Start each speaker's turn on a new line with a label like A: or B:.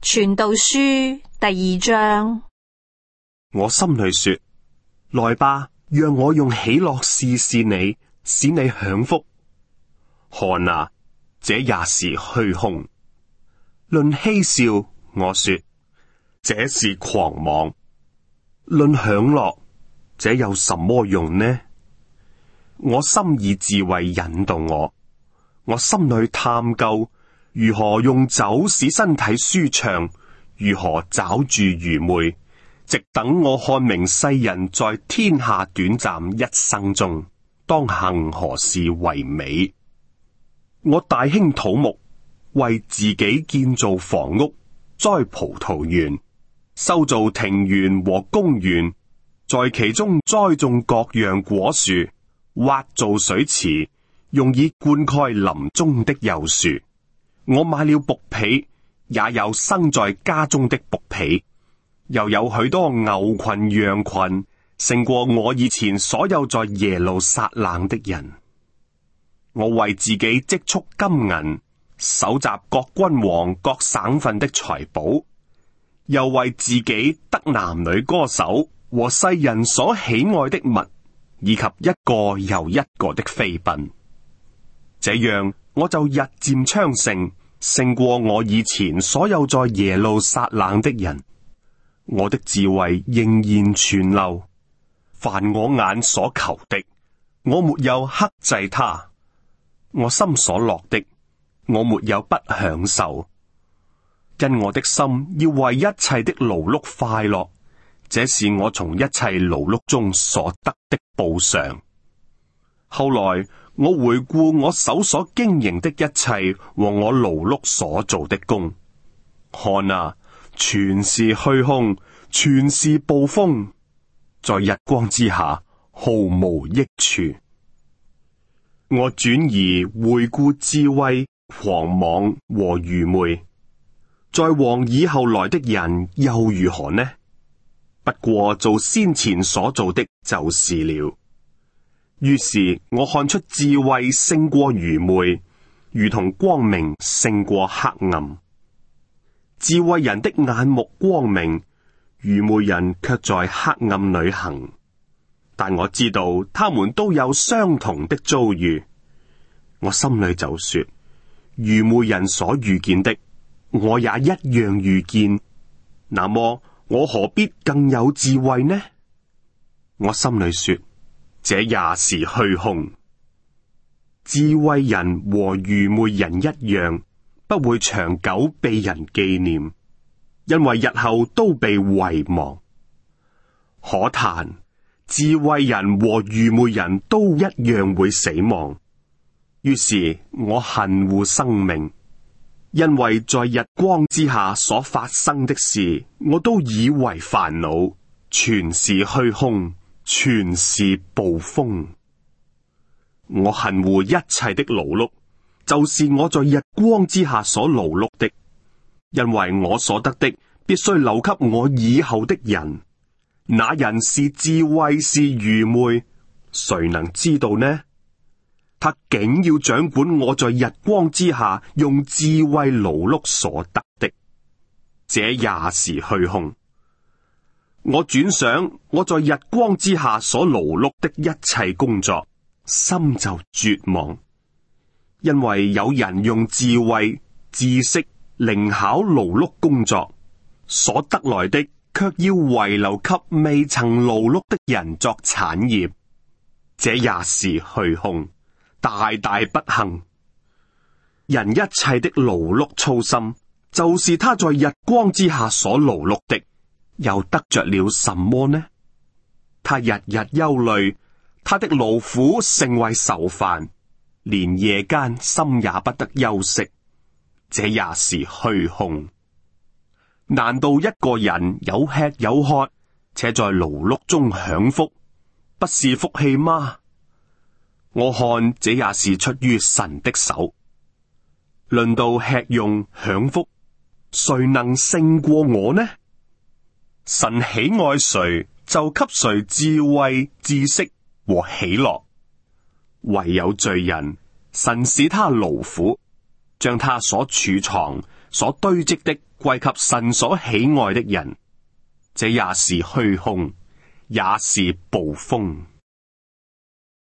A: 傳道書第2章。
B: 我心裏說：來吧，讓我用喜樂試試你，使你享福。看啊，這也是虛空。論嬉笑，我說這是狂妄；論享樂，這有什麼用呢？我心以智慧引導我心裏探究如何用酒使身體舒暢，如何抓住愚昧，直等我看明世人在天下短暫一生中，當行何事為美。我大興土木，為自己建造房屋，栽葡萄園，修造庭園和公園，在其中栽種各樣果樹，挖造水池，用以灌溉林中的幼樹。我買了僕婢，也有生在家中的僕婢，又有許多牛群羊群，勝過我以前所有在耶路撒冷的人。我為自己積蓄金銀，搜集各君王各省份的財寶，又為自己得男女歌手和世人所喜愛的物，以及一個又一個的妃嬪。這樣我就日漸昌盛，勝過我以前所有在耶路撒冷的人。我的智慧仍然存留，凡我眼所求的，我沒有克制它；我心所樂的，我沒有不享受。因我的心要為一切的勞碌快樂，這是我從一切勞碌中所得的報償。後來我回顧我手所經營的一切和我勞碌所做的工，看啊，全是虛空，全是捕風，在日光之下毫無益處。我轉而回顧智慧、狂妄和愚昧，在往以後來的人又如何呢？不過做先前所做的就是了。於是我看出智慧勝過愚昧，如同光明勝過黑暗。智慧人的眼目光明，愚昧人卻在黑暗裏行。但我知道他們都有相同的遭遇。我心裏就說：愚昧人所遇見的，我也一樣遇見。那麼我何必更有智慧呢？我心裏說：這也是虛空。智慧人和愚昧人一樣，不會長久被人紀念，因為日後都被遺忘。可嘆，智慧人和愚昧人都一樣會死亡。於是我恨惡生命，因為在日光之下所發生的事，我都以為煩惱，全是虛空，全是捕風。我恨惡一切的勞碌，就是我在日光之下所勞碌的，因為我所得的必須留給我以後的人。那人是智慧是愚昧，誰能知道呢？他竟要掌管我在日光之下用智慧勞碌所得的，這也是虛空。我轉想我在日光之下所勞碌的一切工作，心就絕望，因為有人用智慧、知識、靈巧勞碌工作，所得來的卻要遺留給未曾勞碌的人作產業，這也是虛空，大大不幸。人一切的勞碌操心，就是他在日光之下所勞碌的，又得着了什麼呢？他日日憂慮，他的勞苦成為愁煩，連夜間心也不得休息，這也是虛空。難道一個人有吃有喝，且在勞碌中享福，不是福氣嗎？我看這也是出於神的手。論到吃用享福，誰能勝過我呢？神喜愛誰，就給誰智慧、知識和喜樂。唯有罪人，神使他勞苦，將他所儲藏、 所堆積的歸給神所喜愛的人，這也是虛空，也是捕風。